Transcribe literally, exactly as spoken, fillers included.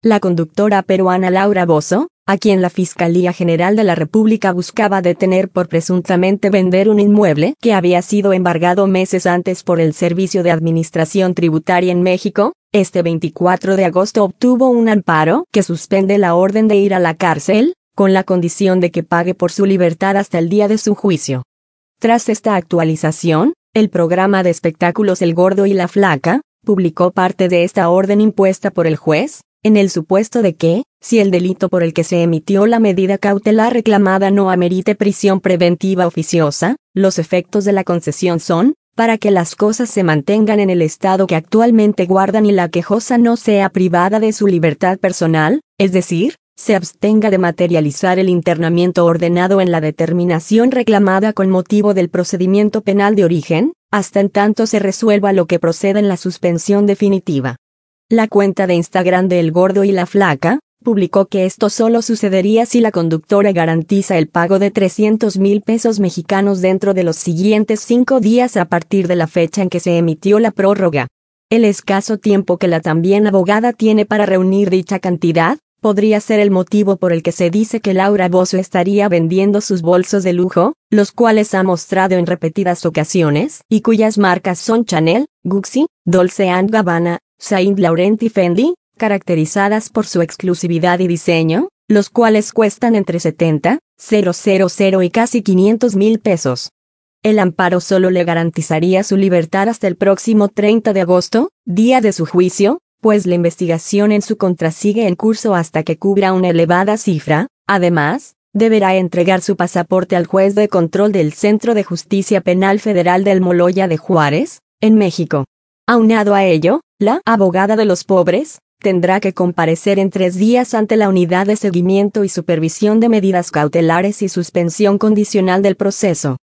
La conductora peruana Laura Bozzo, a quien la Fiscalía General de la República buscaba detener por presuntamente vender un inmueble que había sido embargado meses antes por el Servicio de Administración Tributaria en México, este veinticuatro de agosto obtuvo un amparo que suspende la orden de ir a la cárcel, con la condición de que pague por su libertad hasta el día de su juicio. Tras esta actualización, el programa de espectáculos El Gordo y la Flaca publicó parte de esta orden impuesta por el juez, en el supuesto de que, si el delito por el que se emitió la medida cautelar reclamada no amerite prisión preventiva oficiosa, los efectos de la concesión son, para que las cosas se mantengan en el estado que actualmente guardan y la quejosa no sea privada de su libertad personal, es decir, se abstenga de materializar el internamiento ordenado en la determinación reclamada con motivo del procedimiento penal de origen, hasta en tanto se resuelva lo que proceda en la suspensión definitiva. La cuenta de Instagram de El Gordo y la Flaca publicó que esto solo sucedería si la conductora garantiza el pago de trescientos mil pesos mexicanos dentro de los siguientes cinco días a partir de la fecha en que se emitió la prórroga. El escaso tiempo que la también abogada tiene para reunir dicha cantidad podría ser el motivo por el que se dice que Laura Bozzo estaría vendiendo sus bolsos de lujo, los cuales ha mostrado en repetidas ocasiones y cuyas marcas son Chanel, Gucci, Dolce and Gabbana, Saint Laurent y Fendi, caracterizadas por su exclusividad y diseño, los cuales cuestan entre setenta mil y casi quinientos mil pesos. El amparo solo le garantizaría su libertad hasta el próximo treinta de agosto, día de su juicio, pues la investigación en su contra sigue en curso hasta que cubra una elevada cifra. Además, deberá entregar su pasaporte al juez de control del Centro de Justicia Penal Federal de Almoloya de Juárez, en México. Aunado a ello, la abogada de los pobres tendrá que comparecer en tres días ante la Unidad de Seguimiento y Supervisión de Medidas Cautelares y Suspensión Condicional del Proceso.